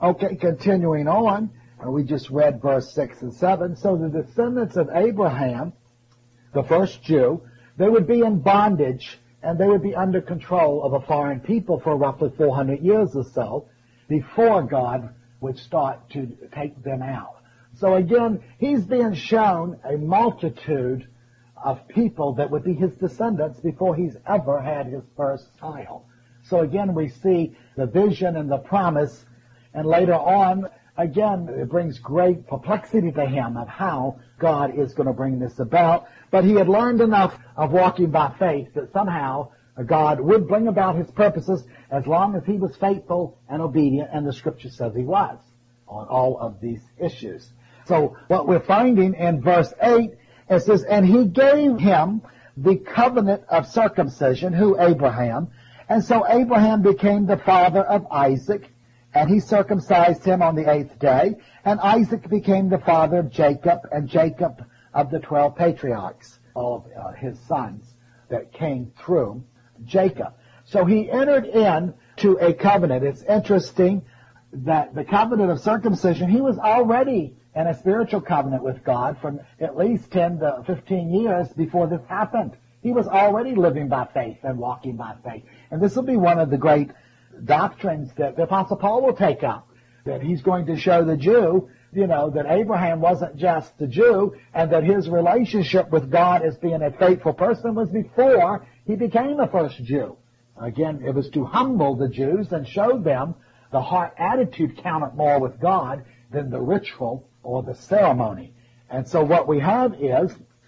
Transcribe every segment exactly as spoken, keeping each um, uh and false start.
Okay, continuing on, uh, we just read verse six and seven. So the descendants of Abraham, the first Jew, they would be in bondage and they would be under control of a foreign people for roughly four hundred years or so before God would start to take them out. So again, he's being shown a multitude of people that would be his descendants before he's ever had his first child. So again, we see the vision and the promise, and later on, again, it brings great perplexity to him of how God is going to bring this about. But he had learned enough of walking by faith that somehow God would bring about his purposes as long as he was faithful and obedient, and the Scripture says he was on all of these issues. So what we're finding in verse eight, it says, and he gave him the covenant of circumcision, who Abraham, and so Abraham became the father of Isaac, and he circumcised him on the eighth day, and Isaac became the father of Jacob, and Jacob of the twelve patriarchs, all of uh, his sons that came through Jacob. So he entered into a covenant. It's interesting that the covenant of circumcision, he was already in a spiritual covenant with God for at least ten to fifteen years before this happened. He was already living by faith and walking by faith. And this will be one of the great doctrines that the Apostle Paul will take up, that he's going to show the Jew, you know, that Abraham wasn't just the Jew, and that his relationship with God as being a faithful person was before he became the first Jew. Again, it was to humble the Jews and show them the heart attitude counted more with God than the ritual or the ceremony. And so what we have is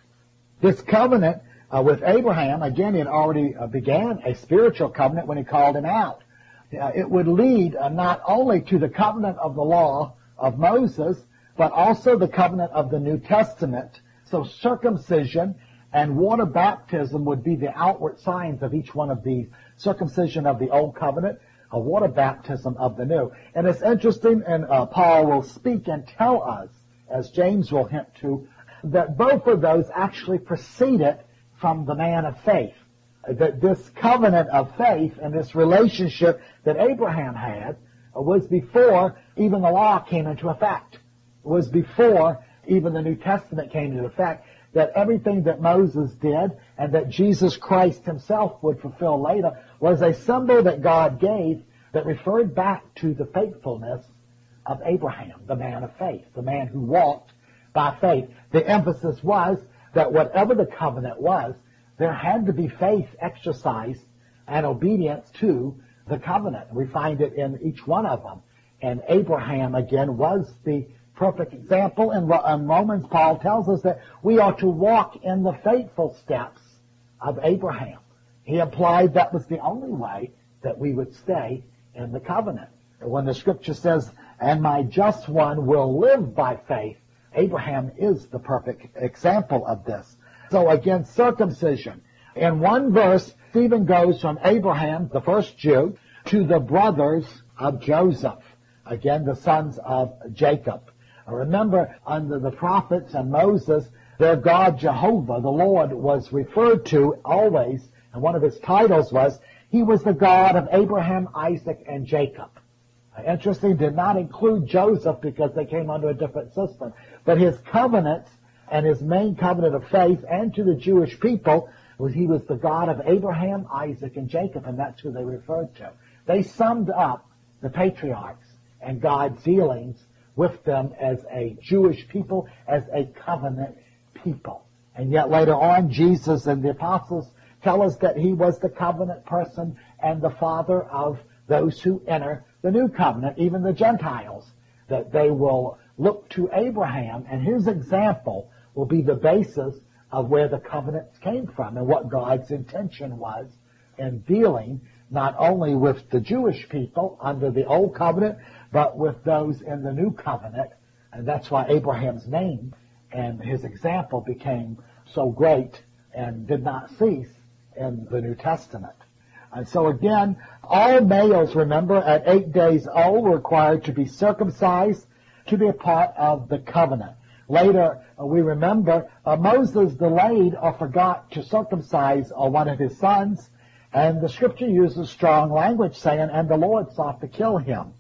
this covenant uh, with Abraham. Again, it already uh, began a spiritual covenant when he called him out. Uh, it would lead uh, not only to the covenant of the law of Moses, but also the covenant of the New Testament. So circumcision and water baptism would be the outward signs of each one of these. Circumcision of the old covenant, a water baptism of the new. And it's interesting, and uh, Paul will speak and tell us, as James will hint to, that both of those actually proceeded from the man of faith. That this covenant of faith and this relationship that Abraham had was before even the law came into effect. It was before even the New Testament came into effect. That everything that Moses did and that Jesus Christ himself would fulfill later was a symbol that God gave that referred back to the faithfulness of Abraham, the man of faith, the man who walked by faith. The emphasis was that whatever the covenant was, there had to be faith exercised and obedience to the covenant. We find it in each one of them. And Abraham, again, was the perfect example. In Romans, Paul tells us that we are to walk in the faithful steps of Abraham. He implied that was the only way that we would stay in the covenant. And when the Scripture says, and my just one will live by faith, Abraham is the perfect example of this. So again, circumcision. In one verse, Stephen goes from Abraham, the first Jew, to the brothers of Joseph. Again, the sons of Jacob. Remember, under the prophets and Moses, their God Jehovah, the Lord, was referred to always, and one of his titles was, he was the God of Abraham, Isaac, and Jacob. Interesting, did not include Joseph because they came under a different system. But his covenants and his main covenant of faith and to the Jewish people was he was the God of Abraham, Isaac, and Jacob, and that's who they referred to. They summed up the patriarchs and God's dealings with them as a Jewish people, as a covenant people. And yet later on, Jesus and the apostles tell us that he was the covenant person and the father of those who enter the new covenant, even the Gentiles, that they will look to Abraham, and his example will be the basis of where the covenants came from and what God's intention was in dealing not only with the Jewish people under the old covenant, but with those in the new covenant. And that's why Abraham's name and his example became so great and did not cease in the New Testament. And so again, all males, remember, at eight days old were required to be circumcised to be a part of the covenant. Later, uh, we remember uh, Moses delayed or forgot to circumcise uh, one of his sons, and the Scripture uses strong language saying, and the Lord sought to kill him.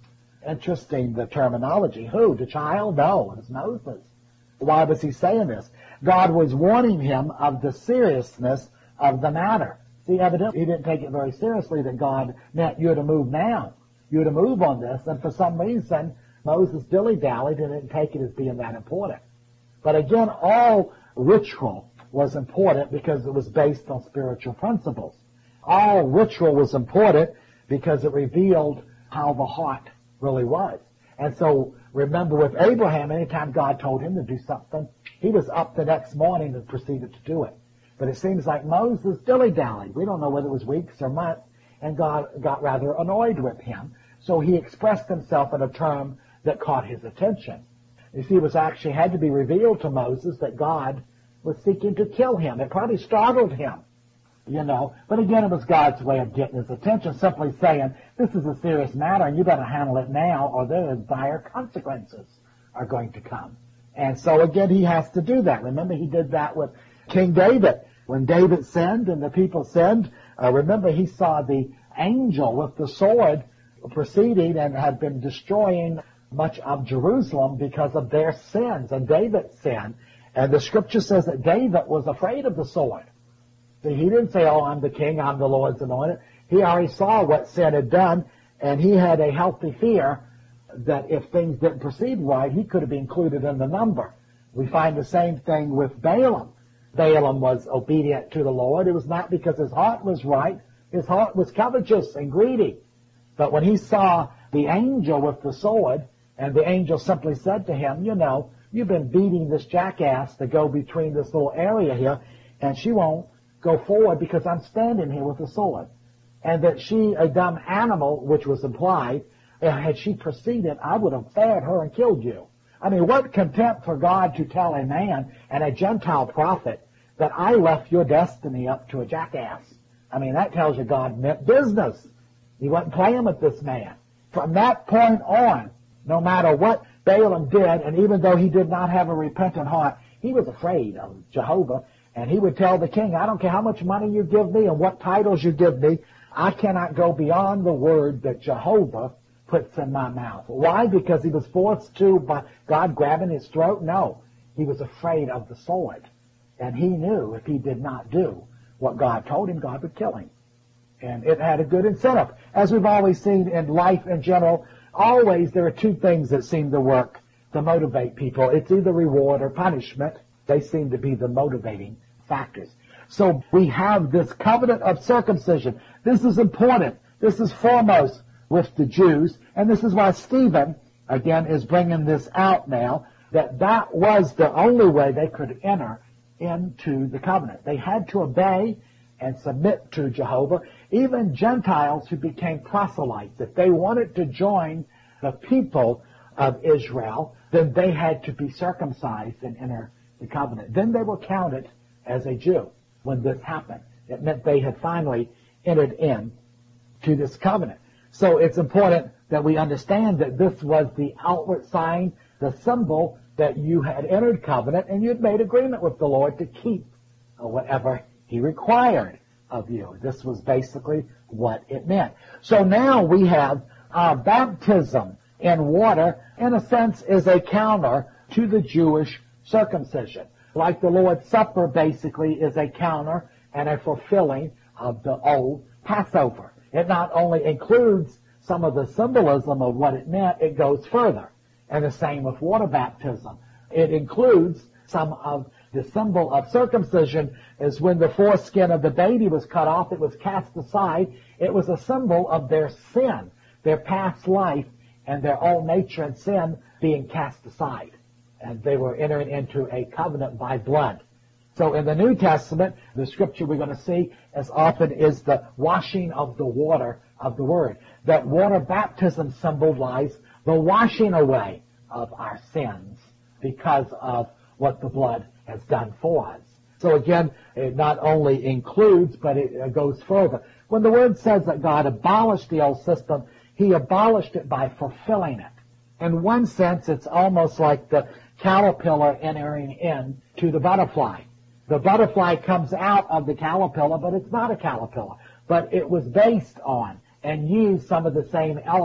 Interesting, the terminology. Who? The child? No, it was Moses. Why was he saying this? God was warning him of the seriousness of the matter. See, evidently he didn't take it very seriously that God meant you to move now. You to move on this. And for some reason, Moses dilly-dallied and didn't take it as being that important. But again, all ritual was important because it was based on spiritual principles. All ritual was important because it revealed how the heart really was. And so, remember with Abraham, anytime God told him to do something, he was up the next morning and proceeded to do it. But it seems like Moses dilly-dallied. We don't know whether it was weeks or months, and God got rather annoyed with him. So he expressed himself in a term that caught his attention. You see, it was actually had to be revealed to Moses that God was seeking to kill him. It probably startled him, you know. But again, it was God's way of getting his attention, simply saying, this is a serious matter, and you better handle it now, or there are dire consequences are going to come. And so again, he has to do that. Remember, he did that with King David. When David sinned and the people sinned, uh, remember he saw the angel with the sword proceeding and had been destroying much of Jerusalem because of their sins and David's sin. And the scripture says that David was afraid of the sword. See, he didn't say, oh, I'm the king, I'm the Lord's anointed. He already saw what sin had done, and he had a healthy fear that if things didn't proceed right, he could have been included in the number. We find the same thing with Balaam. Balaam was obedient to the Lord. It was not because his heart was right. His heart was covetous and greedy. But when he saw the angel with the sword, and the angel simply said to him, you know, you've been beating this jackass to go between this little area here, and she won't go forward because I'm standing here with the sword. And that she, a dumb animal, which was implied, had she proceeded, I would have fed her and killed you. I mean, what contempt for God to tell a man and a Gentile prophet that I left your destiny up to a jackass. I mean, that tells you God meant business. He wasn't playing with this man. From that point on, no matter what Balaam did, and even though he did not have a repentant heart, he was afraid of Jehovah, and he would tell the king, I don't care how much money you give me and what titles you give me, I cannot go beyond the word that Jehovah puts in my mouth. Why? Because he was forced to by God grabbing his throat? No. He was afraid of the sword. And he knew if he did not do what God told him, God would kill him. And it had a good incentive. As we've always seen in life in general, always there are two things that seem to work to motivate people. It's either reward or punishment. They seem to be the motivating factors. So we have this covenant of circumcision. This is important. This is foremost with the Jews. And this is why Stephen, again, is bringing this out now, that that was the only way they could enter into the covenant. They had to obey and submit to Jehovah. Even Gentiles who became proselytes, if they wanted to join the people of Israel, then they had to be circumcised and enter the covenant. Then they were counted as a Jew when this happened. It meant they had finally entered in to this covenant. So it's important that we understand that this was the outward sign, the symbol that you had entered covenant and you had made agreement with the Lord to keep whatever he required of you. This was basically what it meant. So now we have our baptism in water, in a sense, is a counter to the Jewish circumcision. Like the Lord's Supper basically is a counter and a fulfilling of the old Passover. It not only includes some of the symbolism of what it meant, it goes further. And the same with water baptism. It includes some of the symbol of circumcision is when the foreskin of the baby was cut off, it was cast aside. It was a symbol of their sin, their past life, and their old nature and sin being cast aside. And they were entering into a covenant by blood. So in the New Testament, the scripture we're going to see as often is the washing of the water of the Word. That water baptism symbolizes the washing away of our sins because of what the blood has done for us. So again, it not only includes, but it goes further. When the Word says that God abolished the old system, he abolished it by fulfilling it. In one sense, it's almost like the caterpillar entering in to the butterfly. The butterfly comes out of the caterpillar, but it's not a caterpillar. But it was based on and used some of the same elements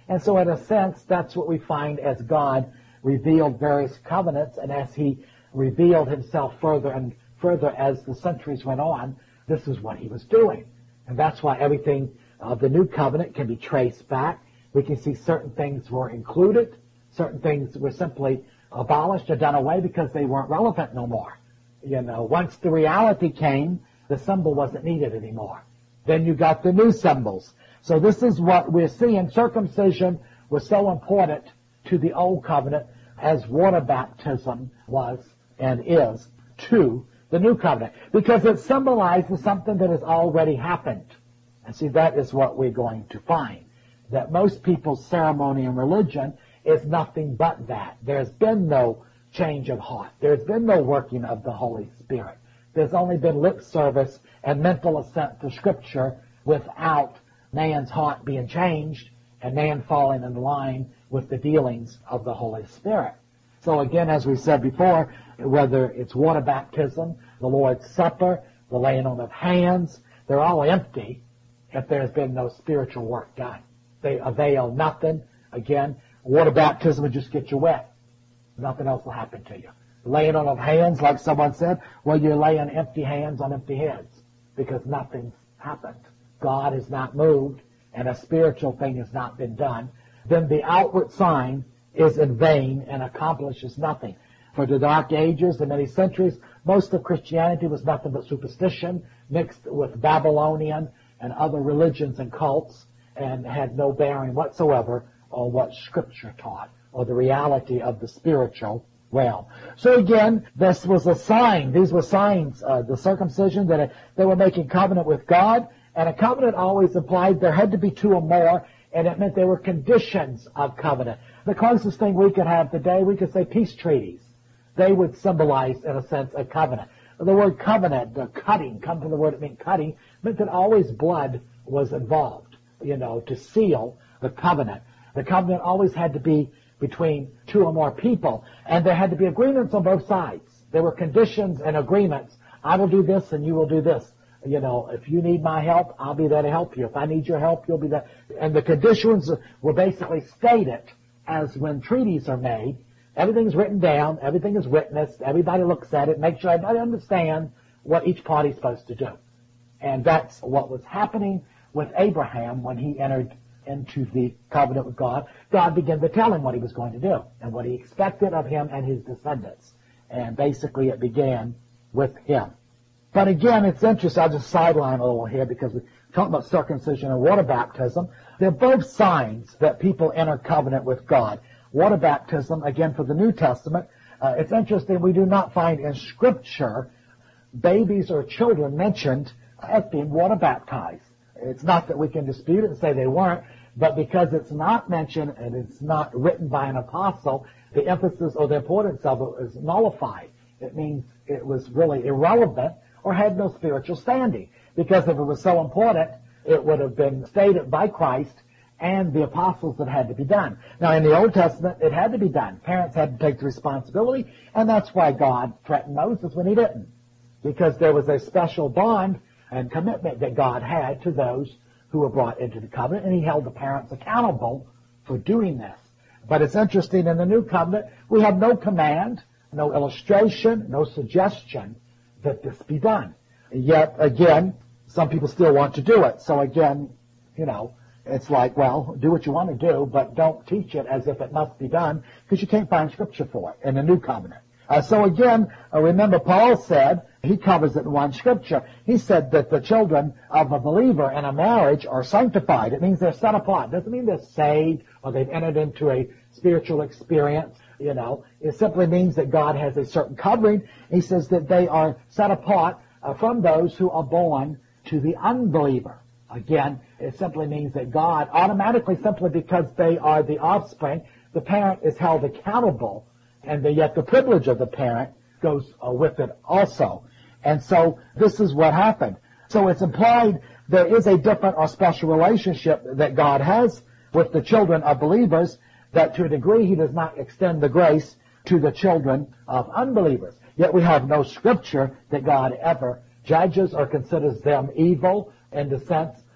And so in a sense, that's what we find as God revealed various covenants, and as he revealed himself further and further as the centuries went on, this is what he was doing. And that's why everything of the new covenant can be traced back. We can see certain things were included, certain things were simply abolished or done away because they weren't relevant no more. You know, once the reality came, the symbol wasn't needed anymore. Then you got the new symbols. So this is what we're seeing. Circumcision was so important to the old covenant as water baptism was and is to the new covenant, because it symbolizes something that has already happened. And see, that is what we're going to find, that most people's ceremony and religion is nothing but that. There's been no change of heart. There's been no working of the Holy Spirit. There's only been lip service and mental assent to Scripture without man's heart being changed and man falling in line with the dealings of the Holy Spirit. So again, as we said before, whether it's water baptism, the Lord's Supper, the laying on of hands, they're all empty if there's been no spiritual work done. They avail nothing. Again, water baptism will just get you wet. Nothing else will happen to you. Laying on of hands, like someone said, well, you're laying empty hands on empty heads because nothing's happened. God is not moved and a spiritual thing has not been done. Then the outward sign is in vain and accomplishes nothing. For the Dark Ages, the many centuries, most of Christianity was nothing but superstition mixed with Babylonian and other religions and cults, and had no bearing whatsoever on what Scripture taught or the reality of the spiritual realm. So again, this was a sign. These were signs, uh, the circumcision, that uh, they were making covenant with God, and a covenant always implied there had to be two or more, and it meant there were conditions of covenant. The closest thing we could have today, we could say peace treaties. They would symbolize, in a sense, a covenant. The word covenant, the cutting, come from the word it meant cutting, meant that always blood was involved, you know, to seal the covenant. The covenant always had to be between two or more people, and there had to be agreements on both sides. There were conditions and agreements. I will do this and you will do this. You know, if you need my help, I'll be there to help you. If I need your help, you'll be there. And the conditions were basically stated as when treaties are made. Everything's written down, everything is witnessed, everybody looks at it, make sure everybody understands what each party's supposed to do. And that's what was happening with Abraham when he entered into the covenant with God. God began to tell him what he was going to do and what he expected of him and his descendants. And basically it began with him. But again, it's interesting, I'll just sideline a little here because we're talking about circumcision and water baptism. They're both signs that people enter covenant with God. Water baptism, again, for the New Testament, uh, it's interesting, we do not find in Scripture babies or children mentioned as being water baptized. It's not that we can dispute it and say they weren't, but because it's not mentioned and it's not written by an apostle, the emphasis or the importance of it is nullified. It means it was really irrelevant or had no spiritual standing. Because if it was so important, it would have been stated by Christ and the apostles that had to be done. Now, in the Old Testament, it had to be done. Parents had to take the responsibility, and that's why God threatened Moses when he didn't. Because there was a special bond and commitment that God had to those who were brought into the covenant, and he held the parents accountable for doing this. But it's interesting, in the New Covenant, we have no command, no illustration, no suggestion that this be done. Yet, again, some people still want to do it. So again, you know, it's like, well, do what you want to do, but don't teach it as if it must be done, because you can't find Scripture for it in the New Covenant. Uh, so again, uh, remember Paul said, he covers it in one Scripture, he said that the children of a believer in a marriage are sanctified. It means they're set apart. It doesn't mean they're saved or they've entered into a spiritual experience. You know, it simply means that God has a certain covering. He says that they are set apart uh, from those who are born to the unbeliever. Again, it simply means that God automatically, simply because they are the offspring, the parent is held accountable, and the, yet the privilege of the parent goes uh, with it also. And so this is what happened. So it's implied there is a different or special relationship that God has with the children of believers, that to a degree he does not extend the grace to the children of unbelievers. Yet we have no Scripture that God ever judges or considers them evil in the sense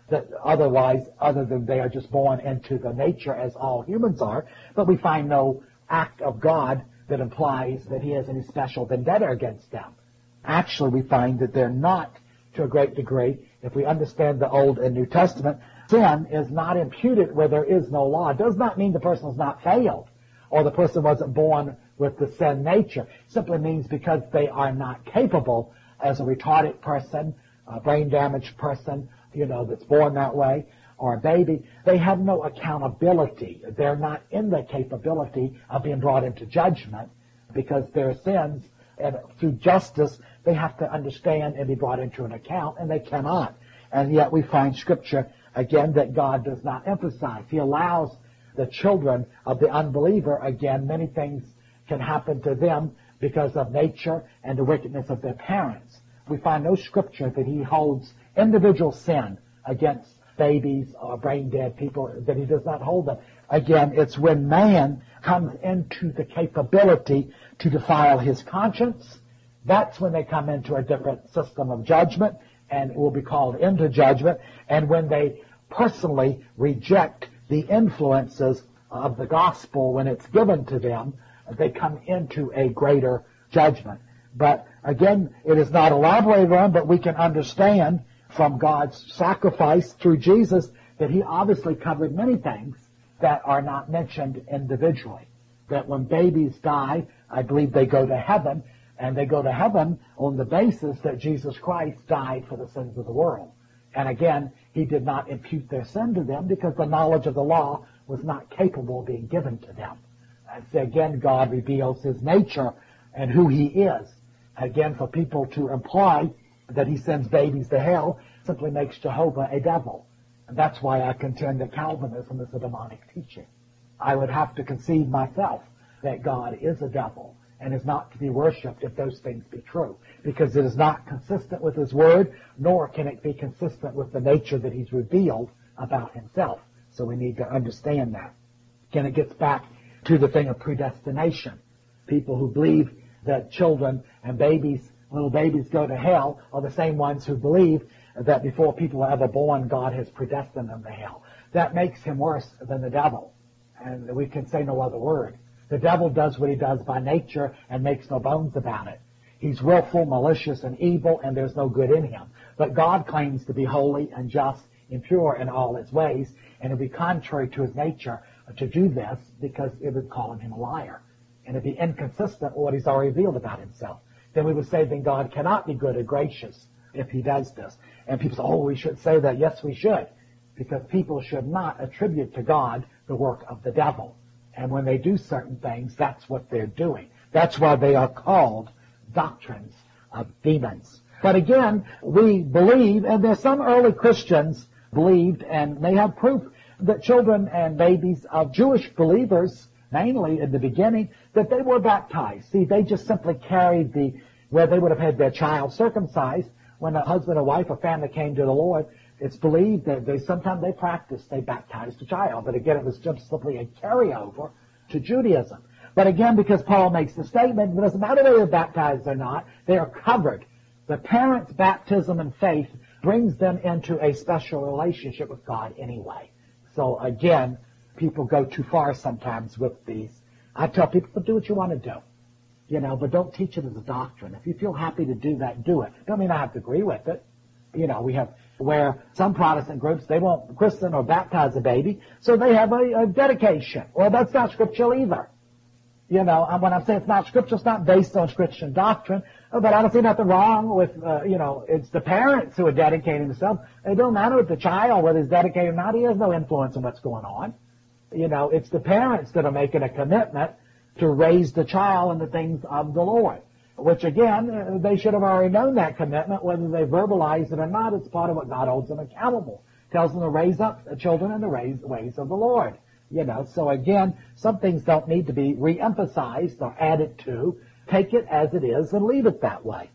that otherwise, other than they are just born into the nature as all humans are, but we find no act of God that implies that he has any special vendetta against them. Actually, we find that they're not, to a great degree, if we understand the Old and New Testament, sin is not imputed where there is no law. It does not mean the person has not failed or the person wasn't born with the sin nature. It simply means because they are not capable as a retarded person, a brain-damaged person, you know, that's born that way, or a baby, they have no accountability. They're not in the capability of being brought into judgment because their sins, and through justice, they have to understand and be brought into an account, and they cannot. And yet we find Scripture, again, that God does not emphasize. He allows the children of the unbeliever, again, many things can happen to them because of nature and the wickedness of their parents. We find no Scripture that he holds individual sin against babies or brain-dead people, that he does not hold them. Again, it's when man comes into the capability to defile his conscience, that's when they come into a different system of judgment and will be called into judgment. And when they personally reject the influences of the gospel when it's given to them, they come into a greater judgment. But again, it is not elaborated on, but we can understand from God's sacrifice through Jesus that he obviously covered many things that are not mentioned individually. That when babies die, I believe they go to heaven, and they go to heaven on the basis that Jesus Christ died for the sins of the world. And again, he did not impute their sin to them because the knowledge of the law was not capable of being given to them. And so again, God reveals his nature and who he is. Again, for people to imply that he sends babies to hell simply makes Jehovah a devil. And that's why I contend that Calvinism is a demonic teaching. I would have to concede myself that God is a devil and is not to be worshipped if those things be true, because it is not consistent with his word, nor can it be consistent with the nature that he's revealed about himself. So we need to understand that. Again, it gets back to the thing of predestination. People who believe that children and babies, little babies go to hell, are the same ones who believe that before people are ever born, God has predestined them to hell. That makes him worse than the devil, and we can say no other word. The devil does what he does by nature and makes no bones about it. He's willful, malicious, and evil, and there's no good in him. But God claims to be holy and just and pure in all his ways, and it would be contrary to his nature to do this because it would call him a liar. And it would be inconsistent with what he's already revealed about himself. Then we would say then God cannot be good or gracious if he does this. And people say, oh, we should say that. Yes, we should. Because people should not attribute to God the work of the devil. And when they do certain things, that's what they're doing. That's why they are called doctrines of demons. But again, we believe, and there's some early Christians believed, and they have proof that children and babies of Jewish believers, mainly in the beginning, that they were baptized. See, they just simply carried the, where they would have had their child circumcised when a husband or wife or family came to the Lord. It's believed that they sometimes they practiced, they baptized a child. But again, it was just simply a carryover to Judaism. But again, because Paul makes the statement, it doesn't matter whether they're baptized or not, they are covered. The parents' baptism and faith brings them into a special relationship with God anyway. So again, people go too far sometimes with these. I tell people, do what you want to do, you know, but don't teach it as a doctrine. If you feel happy to do that, do it. Don't mean I have to agree with it. You know, we have where some Protestant groups, they won't christen or baptize a baby, so they have a, a dedication. Well, that's not scriptural either. You know, and when I say it's not scriptural, it's not based on Christian doctrine, but I don't see nothing wrong with, uh, you know, it's the parents who are dedicating themselves. It don't matter with the child, whether he's dedicated or not, he has no influence on what's going on. You know, it's the parents that are making a commitment to raise the child in the things of the Lord, which again, they should have already known that commitment, whether they verbalize it or not. It's part of what God holds them accountable. Tells them to raise up children in the ways of the Lord. You know, so again, some things don't need to be re-emphasized or added to. Take it as it is and leave it that way.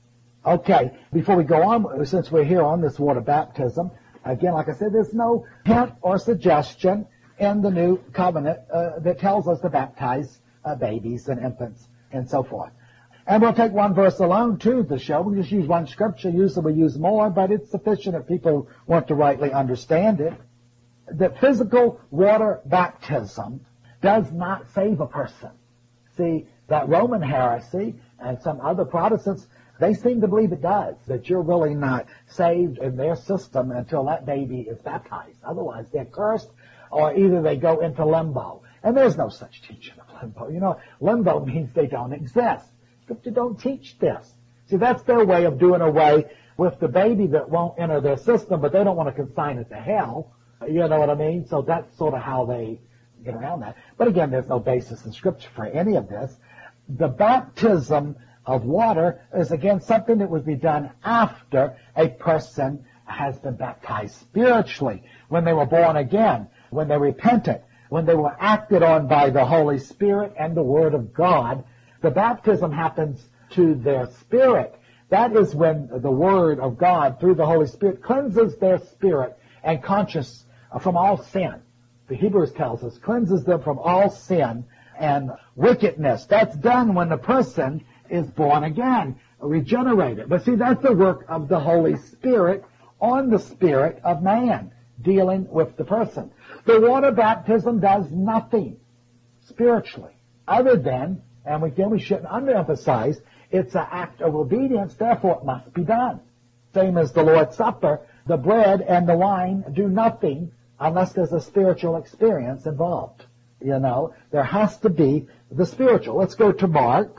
Okay, before we go on, since we're here on this water baptism, again, like I said, there's no hint or suggestion in the new covenant uh, that tells us to baptize uh, babies and infants and so forth. And we'll take one verse alone, too, to show. We'll just use one scripture. Usually we use more, but it's sufficient if people want to rightly understand it. That physical water baptism does not save a person. See, that Roman heresy and some other Protestants, they seem to believe it does, that you're really not saved in their system until that baby is baptized. Otherwise, they're cursed, or either they go into limbo. And there's no such teaching of limbo. You know, limbo means they don't exist. Scripture don't teach this. See, that's their way of doing away with the baby that won't enter their system, but they don't want to consign it to hell. You know what I mean? So that's sort of how they get around that. But again, there's no basis in Scripture for any of this. The baptism of water is, again, something that would be done after a person has been baptized spiritually, when they were born again, when they repented, when they were acted on by the Holy Spirit and the Word of God. The baptism happens to their spirit. That is when the Word of God, through the Holy Spirit, cleanses their spirit and conscience from all sin. The Hebrews tells us, cleanses them from all sin and wickedness. That's done when the person is born again, regenerated. But see, that's the work of the Holy Spirit on the spirit of man, dealing with the person. The water baptism does nothing spiritually other than, and again we shouldn't underemphasize, it's an act of obedience, therefore it must be done. Same as the Lord's Supper, the bread and the wine do nothing unless there's a spiritual experience involved. You know, there has to be the spiritual. Let's go to Mark,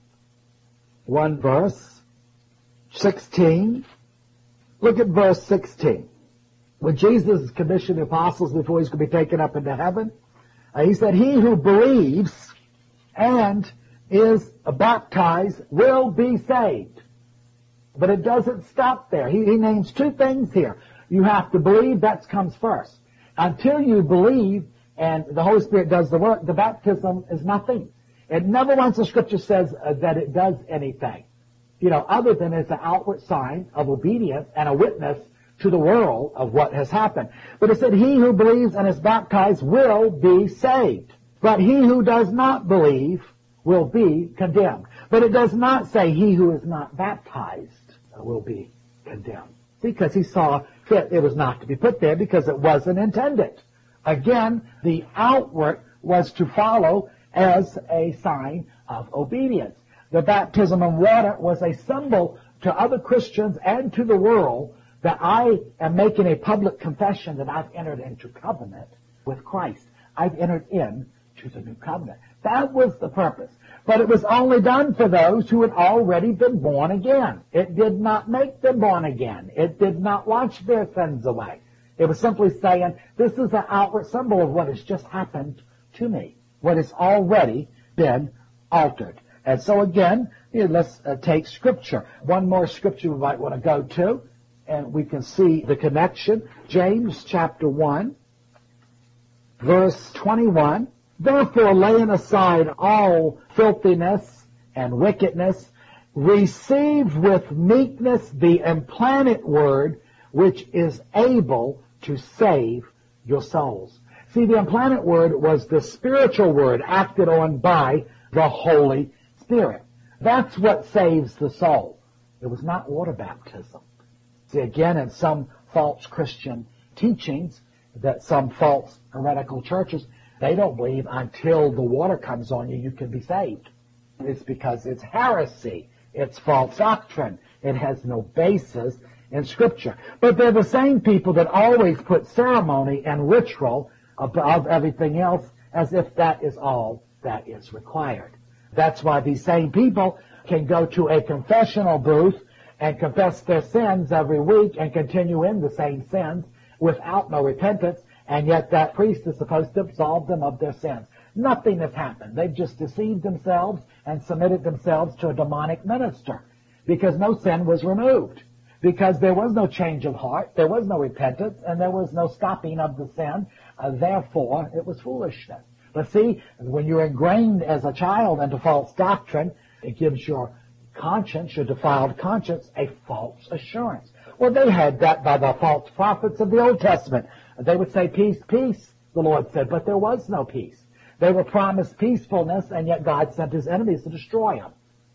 one verse, sixteen. Look at verse sixteen. When Jesus commissioned the apostles before he's going to be taken up into heaven, uh, he said, he who believes and is baptized will be saved. But it doesn't stop there. He, he names two things here. You have to believe, that comes first. Until you believe and the Holy Spirit does the work, the baptism is nothing. It never once the Scripture says uh, that it does anything, you know, other than it's an outward sign of obedience and a witness to the world of what has happened. But it said, he who believes and is baptized will be saved. But he who does not believe will be condemned. But it does not say he who is not baptized will be condemned. Because he saw fit it was not to be put there because it wasn't intended. Again, the outward was to follow as a sign of obedience. The baptism of water was a symbol to other Christians and to the world that I am making a public confession that I've entered into covenant with Christ. I've entered into the new covenant. That was the purpose. But it was only done for those who had already been born again. It did not make them born again. It did not wash their sins away. It was simply saying, this is an outward symbol of what has just happened to me, what has already been altered. And so again, here, let's uh, take Scripture. One more Scripture we might want to go to, and we can see the connection. James chapter one, verse twenty-one. Therefore, laying aside all filthiness and wickedness, receive with meekness the implanted word, which is able to save your souls. See, the implanted word was the spiritual word acted on by the Holy Spirit. That's what saves the soul. It was not water baptism. See, again, in some false Christian teachings, that some false heretical churches, they don't believe until the water comes on you, you can be saved. It's because it's heresy. It's false doctrine. It has no basis in Scripture. But they're the same people that always put ceremony and ritual above everything else as if that is all that is required. That's why these same people can go to a confessional booth and confess their sins every week and continue in the same sins without no repentance, and yet that priest is supposed to absolve them of their sins. Nothing has happened. They've just deceived themselves and submitted themselves to a demonic minister because no sin was removed, because there was no change of heart, there was no repentance, and there was no stopping of the sin. Uh, therefore, it was foolishness. But see, when you're ingrained as a child into false doctrine, it gives your conscience, your defiled conscience, a false assurance. Well, they had that by the false prophets of the Old Testament. They would say, peace, peace, the Lord said, but there was no peace. They were promised peacefulness, and yet God sent his enemies to destroy them.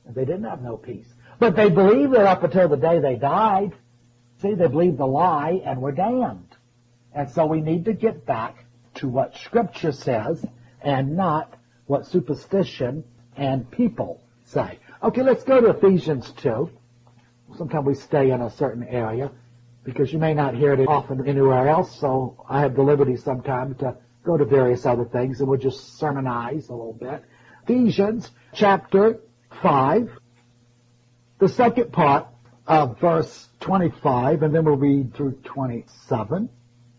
They didn't have no peace. But they believed it up until the day they died. See, they believed the lie and were damned. And so we need to get back to what Scripture says and not what superstition and people say. Okay, let's go to Ephesians two. Sometimes we stay in a certain area because you may not hear it often anywhere else, so I have the liberty sometimes to go to various other things, and we'll just sermonize a little bit. Ephesians chapter five, the second part of verse twenty-five, and then we'll read through twenty-seven.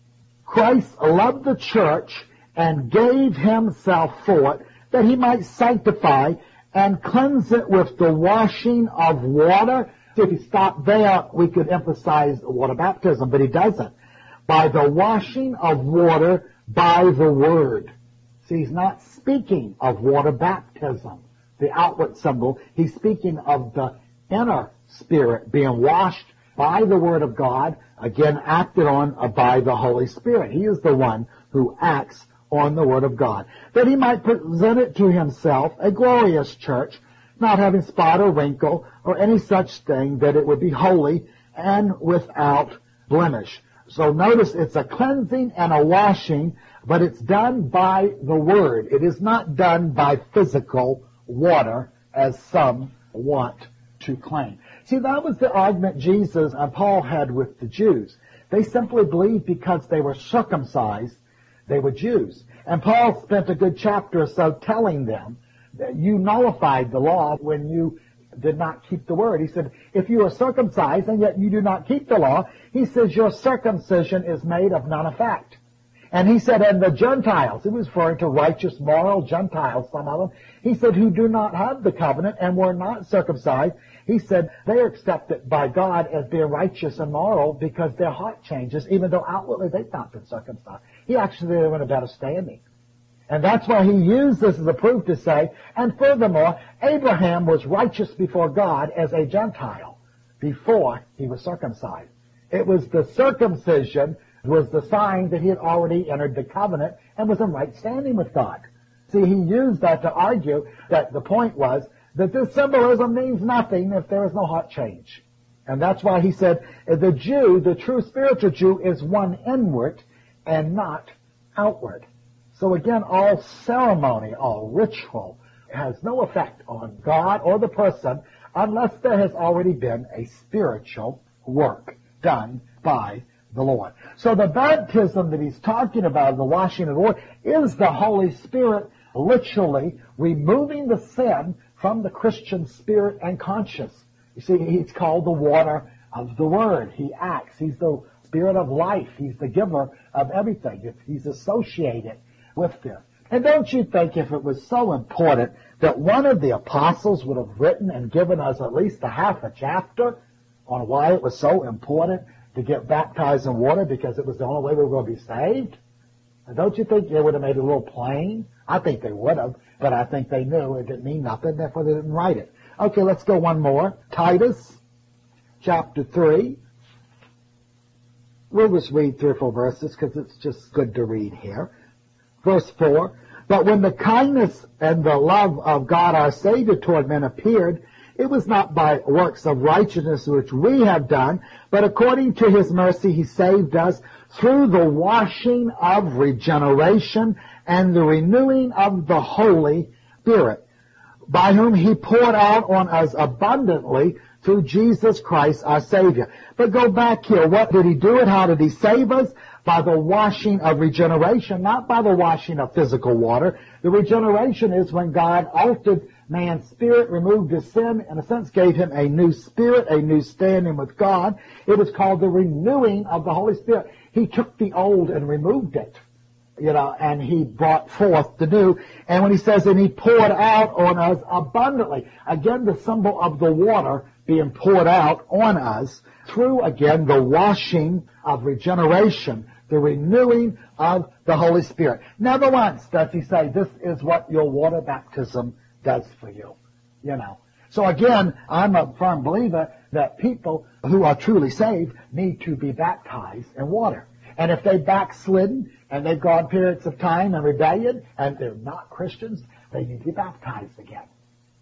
Christ loved the church and gave himself for it, that he might sanctify and cleanse it with the washing of water. If he stopped there, we could emphasize water baptism, but he doesn't. By the washing of water by the word. See, he's not speaking of water baptism, the outward symbol. He's speaking of the inner spirit being washed by the word of God, again acted on by the Holy Spirit. He is the one who acts on the word of God, that he might present it to himself a glorious church, not having spot or wrinkle or any such thing, that it would be holy and without blemish. So notice it's a cleansing and a washing, but it's done by the word. It is not done by physical water, as some want to claim. See, that was the argument Jesus and Paul had with the Jews. They simply believed because they were circumcised, they were Jews. And Paul spent a good chapter or so telling them that you nullified the law when you did not keep the word. He said, if you are circumcised and yet you do not keep the law, he says your circumcision is made of none effect. And he said, and the Gentiles, he was referring to righteous, moral Gentiles, some of them, he said, who do not have the covenant and were not circumcised, he said, they are accepted by God as being righteous and moral because their heart changes, even though outwardly they've not been circumcised. He actually, they were in a better standing. And that's why he used this as a proof to say, and furthermore, Abraham was righteous before God as a Gentile before he was circumcised. It was the circumcision was the sign that he had already entered the covenant and was in right standing with God. See, he used that to argue that the point was that this symbolism means nothing if there is no heart change. And that's why he said the Jew, the true spiritual Jew, is one inward and not outward. So again, all ceremony, all ritual has no effect on God or the person unless there has already been a spiritual work done by the Lord. So the baptism that he's talking about, the washing of the water, is the Holy Spirit literally removing the sin from the Christian spirit and conscience. You see, he's called the water of the Word. He acts. He's the Spirit of life. He's the giver of everything. He's associated with this. And don't you think if it was so important that one of the apostles would have written and given us at least a half a chapter on why it was so important to get baptized in water, because it was the only way we were going to be saved? And don't you think they would have made it a little plain? I think they would have, but I think they knew it didn't mean nothing, therefore they didn't write it. Okay, let's go one more. Titus, chapter three. We'll just read three or four verses because it's just good to read here. Verse four, but when the kindness and the love of God our Savior toward men appeared, it was not by works of righteousness which we have done, but according to his mercy he saved us through the washing of regeneration and the renewing of the Holy Spirit, by whom he poured out on us abundantly through Jesus Christ our Savior. But go back here. What did he do it? How did he save us? By the washing of regeneration, not by the washing of physical water. The regeneration is when God altered man's spirit, removed his sin, in a sense gave him a new spirit, a new standing with God. It was called the renewing of the Holy Spirit. He took the old and removed it, you know, and he brought forth the new. And when he says, and he poured out on us abundantly, again, the symbol of the water being poured out on us through, again, the washing of regeneration, the renewing of the Holy Spirit. Never once does he say, this is what your water baptism does for you, you know. So again, I'm a firm believer that people who are truly saved need to be baptized in water. And if they've backslidden and they've gone periods of time in rebellion and they're not Christians, they need to be baptized again.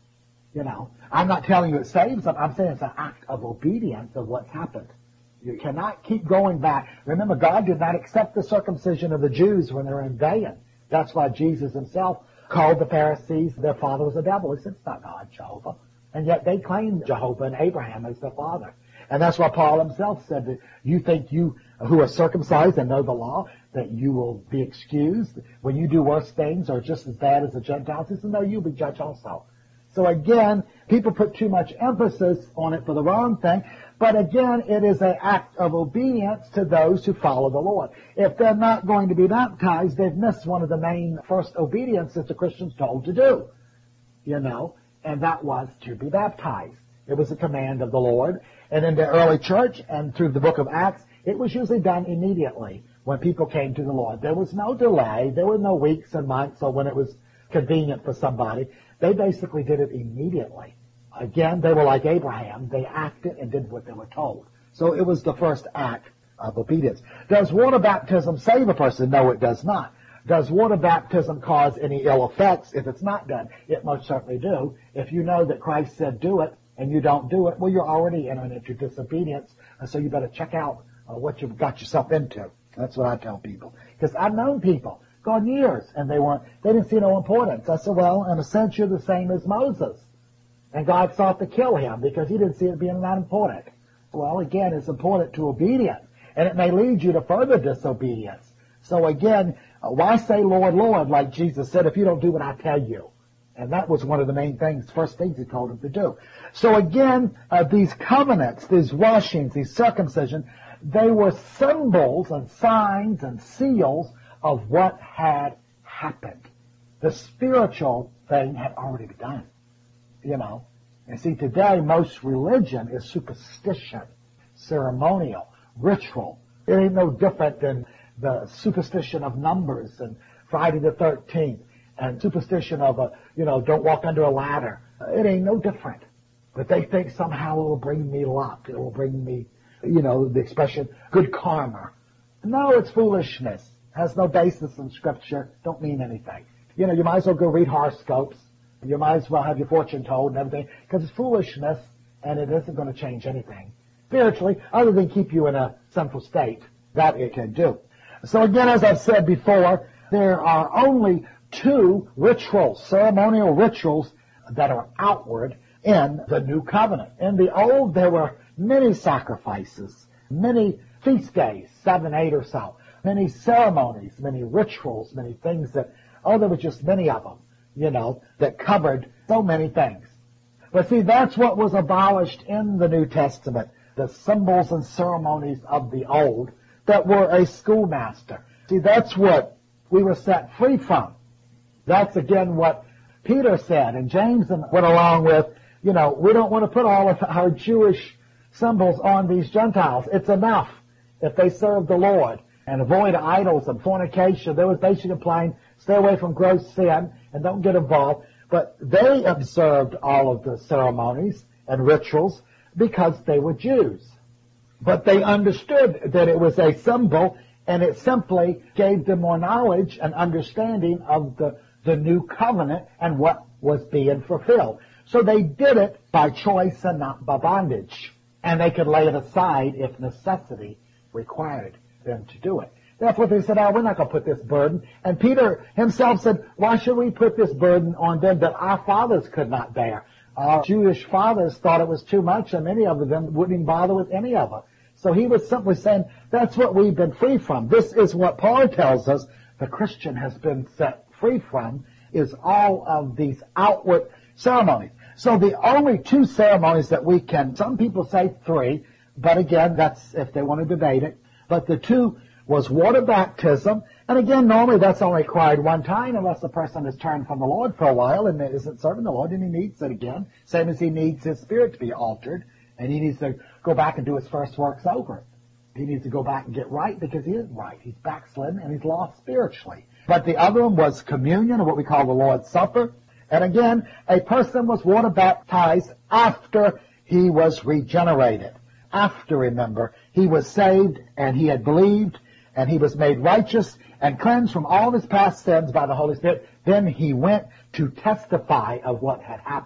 You know, I'm not telling you it saves them. I'm saying it's an act of obedience of what's happened. You cannot keep going back. Remember, God did not accept the circumcision of the Jews when they were in rebellion. That's why Jesus himself called the Pharisees, their father was the devil. He said, it's not God, Jehovah. And yet they claimed Jehovah and Abraham as their father. And that's why Paul himself said that you think you who are circumcised and know the law, that you will be excused when you do worse things or just as bad as the Gentiles. He said, no, you'll be judged also. So again, people put too much emphasis on it for the wrong thing. But again, it is an act of obedience to those who follow the Lord. If they're not going to be baptized, they've missed one of the main first obedience that the Christians told to do. You know, and that was to be baptized. It was a command of the Lord. And in the early church and through the book of Acts, it was usually done immediately when people came to the Lord. There was no delay. There were no weeks and months or when it was convenient for somebody. They basically did it immediately. Again, they were like Abraham. They acted and did what they were told. So it was the first act of obedience. Does water baptism save a person? No, it does not. Does water baptism cause any ill effects if it's not done? It most certainly do. If you know that Christ said do it and you don't do it, well, you're already entering into disobedience, and so you better check out uh, what you've got yourself into. That's what I tell people. Because I've known people, gone years, and they weren't, they didn't see no importance. I said, well, in a sense, you're the same as Moses. And God sought to kill him because he didn't see it being that important. Well, again, it's important to obedience, and it may lead you to further disobedience. So again, uh, why say, Lord, Lord, like Jesus said, if you don't do what I tell you? And that was one of the main things, first things he told him to do. So again, uh, these covenants, these washings, these circumcision, they were symbols and signs and seals of what had happened. The spiritual thing had already been done. You know, and see, today most religion is superstition, ceremonial, ritual. It ain't no different than the superstition of numbers and Friday the thirteenth and superstition of, a, you know, don't walk under a ladder. It ain't no different. But they think somehow it will bring me luck. It will bring me, you know, the expression, good karma. No, it's foolishness. Has no basis in Scripture. Don't mean anything. You know, you might as well go read horoscopes. You might as well have your fortune told and everything, because it's foolishness, and it isn't going to change anything spiritually, other than keep you in a sinful state. That it can do. So again, as I've said before, there are only two rituals, ceremonial rituals, that are outward in the New Covenant. In the Old, there were many sacrifices, many feast days, seven, eight or so, many ceremonies, many rituals, many things that, oh, there were just many of them, you know, that covered so many things. But see, that's what was abolished in the New Testament, the symbols and ceremonies of the Old that were a schoolmaster. See, that's what we were set free from. That's, again, what Peter said, and James went along with, you know, we don't want to put all of our Jewish symbols on these Gentiles. It's enough if they serve the Lord and avoid idols and fornication. They was basically implying, stay away from gross sin and don't get involved. But they observed all of the ceremonies and rituals because they were Jews. But they understood that it was a symbol, and it simply gave them more knowledge and understanding of the, the new covenant and what was being fulfilled. So they did it by choice and not by bondage. And they could lay it aside if necessity required them to do it. Therefore, they said, oh, we're not going to put this burden. And Peter himself said, why should we put this burden on them that our fathers could not bear? Our Jewish fathers thought it was too much, and many of them wouldn't even bother with any of it. So he was simply saying, that's what we've been free from. This is what Paul tells us the Christian has been set free from, is all of these outward ceremonies. So the only two ceremonies that we can, some people say three, but again, that's if they want to debate it. But the two was water baptism, and again, normally that's only required one time unless the person has turned from the Lord for a while and isn't serving the Lord, and he needs it again, same as he needs his spirit to be altered, and he needs to go back and do his first works over. He needs to go back and get right because he isn't right. He's backslidden and he's lost spiritually. But the other one was communion, or what we call the Lord's Supper. And again, a person was water baptized after he was regenerated. After, remember, he was saved and he had believed and he was made righteous and cleansed from all of his past sins by the Holy Spirit. Then he went to testify of what had happened.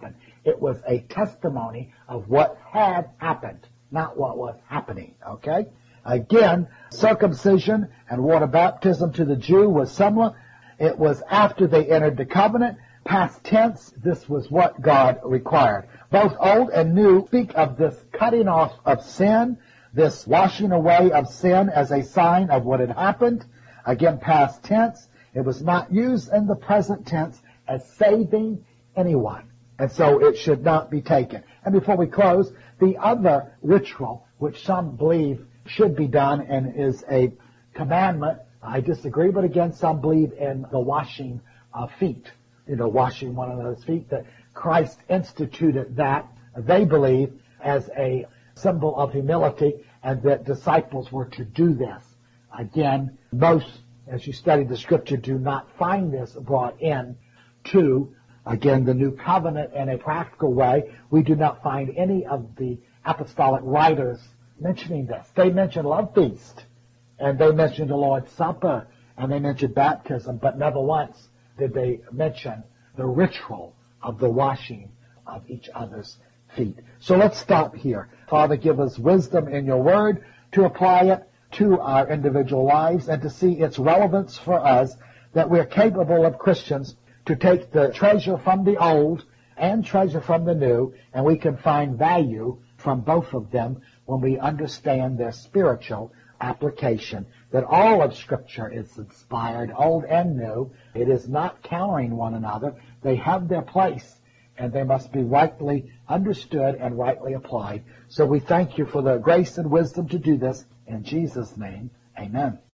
It was a testimony of what had happened, not what was happening, okay? Again, circumcision and water baptism to the Jew was similar. It was after they entered the covenant. Past tense, this was what God required. Both Old and New speak of this cutting off of sin, this washing away of sin as a sign of what had happened. Again, past tense. It was not used in the present tense as saving anyone. And so it should not be taken. And before we close, the other ritual, which some believe should be done and is a commandment, I disagree, but again, some believe in the washing of feet. You know, washing one another's feet, that Christ instituted that, they believe, as a symbol of humility, and that disciples were to do this. Again, most, as you study the Scripture, do not find this brought in to, again, the new covenant in a practical way. We do not find any of the apostolic writers mentioning this. They mention love feast, and they mention the Lord's Supper, and they mention baptism, but never once did they mention the ritual of the washing of each other's feet. So let's stop here. Father, give us wisdom in your word to apply it to our individual lives and to see its relevance for us, that we're capable of Christians to take the treasure from the old and treasure from the new, and we can find value from both of them when we understand their spiritual application, that all of Scripture is inspired, old and new. It is not countering one another. They have their place, and they must be rightly understood and rightly applied. So we thank you for the grace and wisdom to do this. In Jesus' name, amen.